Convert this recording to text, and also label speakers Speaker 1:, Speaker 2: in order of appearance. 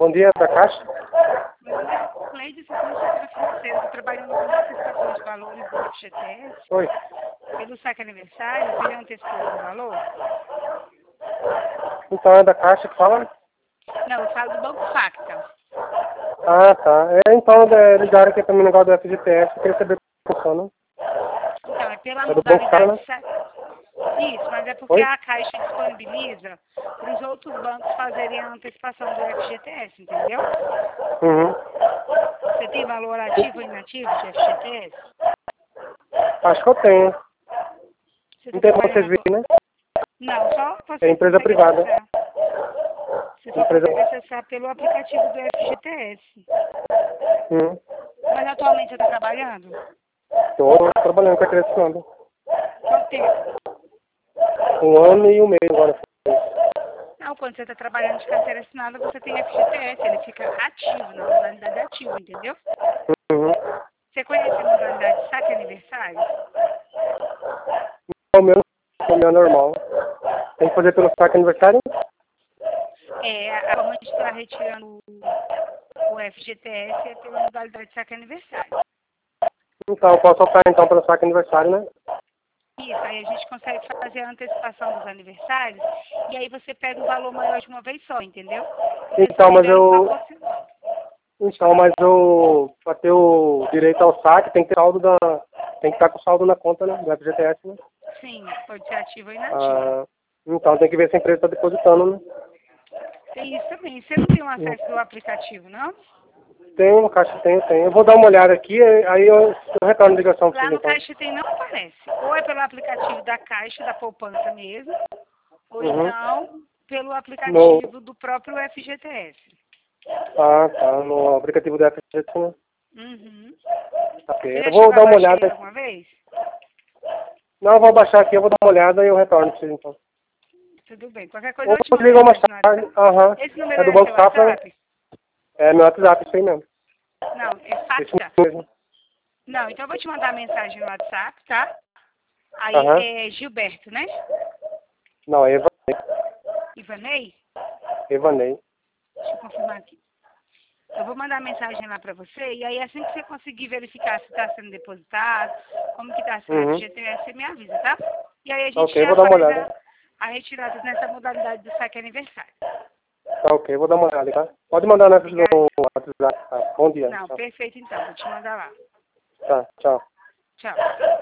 Speaker 1: Bom dia, da Caixa.
Speaker 2: Meu nome é Cleide, sou consultora financeira. Estou trabalhando com antecipação de valores do FGTS.
Speaker 1: Oi.
Speaker 2: Pelo saque aniversário, eu queria antecipar o valor.
Speaker 1: Então é da Caixa que fala?
Speaker 2: Não, eu falo do Banco Facta.
Speaker 1: Ah, tá. Então ligaram aqui também no negócio do FGTS. Eu queria saber como funciona.
Speaker 2: Então, é pela
Speaker 1: É do Banco Facta,
Speaker 2: modalidade
Speaker 1: né?
Speaker 2: de saque. Isso, mas é porque
Speaker 1: Oi?
Speaker 2: a Caixa disponibiliza para os outros bancos fazerem a antecipação do FGTS, entendeu?
Speaker 1: Uhum.
Speaker 2: Você tem valor ativo ou inativo de FGTS?
Speaker 1: Acho que eu tenho.
Speaker 2: Você
Speaker 1: Não
Speaker 2: está
Speaker 1: tem como vocês
Speaker 2: trabalhando
Speaker 1: verem, né?
Speaker 2: Não, só
Speaker 1: É
Speaker 2: você
Speaker 1: empresa
Speaker 2: consegue
Speaker 1: privada.
Speaker 2: acessar. Você só
Speaker 1: Empresa...
Speaker 2: consegue acessar pelo aplicativo do FGTS.
Speaker 1: Uhum.
Speaker 2: Mas atualmente você está trabalhando?
Speaker 1: Estou trabalhando com a creação.
Speaker 2: Quanto tempo?
Speaker 1: 1 ano e 1 mês agora.
Speaker 2: Não, quando você está trabalhando de carteira assinada, você tem FGTS, ele fica ativo, na modalidade ativa, entendeu?
Speaker 1: Uhum.
Speaker 2: Você conhece a modalidade de saque aniversário?
Speaker 1: O meu normal. Tem que fazer pelo saque aniversário?
Speaker 2: É, a forma de estar retirando o FGTS é pela modalidade de saque aniversário.
Speaker 1: Então, eu posso optar então pelo saque aniversário, né?
Speaker 2: Isso, aí a gente consegue fazer a antecipação dos aniversários e aí você pega um valor maior de uma vez só, entendeu? Você só
Speaker 1: Então,
Speaker 2: libera o proporcional.
Speaker 1: mas eu, para ter o direito ao saque, tem que ter saldo tem que estar com saldo na conta, né? Do FGTS, né?
Speaker 2: Sim, pode ser ativo ou inativo.
Speaker 1: Ah, então tem que ver se a empresa está depositando, né?
Speaker 2: Tem isso também. Você não tem um acesso do aplicativo, não?
Speaker 1: Tem, no Caixa tem. Eu vou dar uma olhada aqui, aí eu retorno a ligação para
Speaker 2: Lá
Speaker 1: vocês,
Speaker 2: no
Speaker 1: então.
Speaker 2: Caixa Tem não aparece. Ou é pelo aplicativo da Caixa, da poupança mesmo, ou
Speaker 1: Uhum.
Speaker 2: então pelo
Speaker 1: No,
Speaker 2: aplicativo do próprio FGTS.
Speaker 1: tá, no aplicativo da FGTS, né?
Speaker 2: Uhum.
Speaker 1: Tá,
Speaker 2: Você
Speaker 1: ok. Eu
Speaker 2: já
Speaker 1: vou
Speaker 2: chegou a
Speaker 1: dar uma
Speaker 2: baixar ele
Speaker 1: olhada.
Speaker 2: alguma vez?
Speaker 1: Não, eu vou baixar aqui, eu vou dar uma olhada e eu retorno para vocês, então.
Speaker 2: Tudo bem. Qualquer coisa
Speaker 1: Ou
Speaker 2: eu te
Speaker 1: você
Speaker 2: mando
Speaker 1: liga mais
Speaker 2: mensagem no
Speaker 1: tarde.
Speaker 2: WhatsApp.
Speaker 1: Aham.
Speaker 2: Esse número
Speaker 1: É do
Speaker 2: é
Speaker 1: Banco
Speaker 2: seu
Speaker 1: Safra, né?
Speaker 2: WhatsApp?
Speaker 1: É meu WhatsApp, isso aí mesmo.
Speaker 2: Não, é
Speaker 1: Esse
Speaker 2: Facta.
Speaker 1: mesmo.
Speaker 2: Não, então eu vou te mandar mensagem no WhatsApp, tá? Aí
Speaker 1: Aham.
Speaker 2: é Gilberto, né?
Speaker 1: Não, é
Speaker 2: Ivanei?
Speaker 1: Evanei.
Speaker 2: Deixa eu confirmar aqui. Eu vou mandar mensagem lá para você e aí assim que você conseguir verificar se está sendo depositado, como que está sendo o
Speaker 1: Uhum.
Speaker 2: FGTS, você me avisa, tá? E aí a
Speaker 1: Tá
Speaker 2: gente
Speaker 1: ok,
Speaker 2: já
Speaker 1: vou dar uma
Speaker 2: faz
Speaker 1: olhada.
Speaker 2: a retirada nessa modalidade do saque aniversário.
Speaker 1: Tá ok, vou dar uma olhada, tá? Pode mandar no
Speaker 2: Obrigada.
Speaker 1: WhatsApp. Tá. Bom dia.
Speaker 2: Não,
Speaker 1: Tchau.
Speaker 2: perfeito então, vou te mandar lá.
Speaker 1: Tá, tchau.
Speaker 2: Tchau.